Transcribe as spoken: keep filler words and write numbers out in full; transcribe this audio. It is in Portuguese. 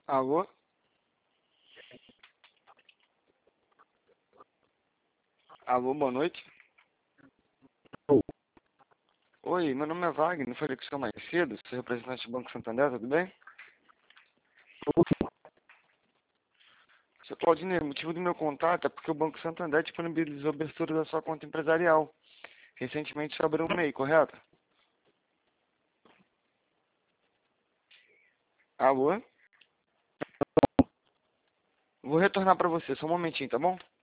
Alô? Alô, boa noite. Oi, meu nome é Wagner, não falei com o senhor mais cedo, sou representante do Banco Santander, tudo bem? Seu Claudinei, o motivo do meu contato é porque o Banco Santander disponibilizou a abertura da sua conta empresarial, recentemente sobre um MEI, correto? Alô? Vou retornar para você, só um momentinho, tá bom?